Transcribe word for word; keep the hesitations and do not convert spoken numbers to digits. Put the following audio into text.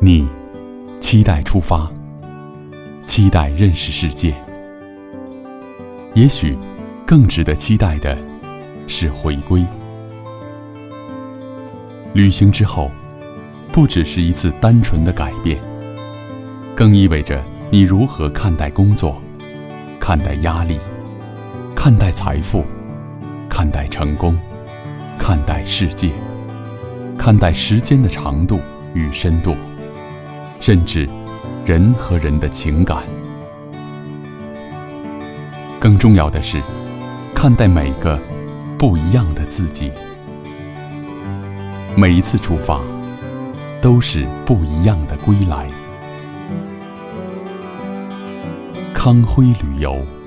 你期待出发，期待认识世界。也许更值得期待的是回归。旅行之后，不只是一次单纯的改变，更意味着你如何看待工作，看待压力，看待财富，看待成功，看待世界，看待时间的长度与深度，甚至人和人的情感。更重要的是，看待每个不一样的自己。每一次出发，都是不一样的归来。康辉旅游。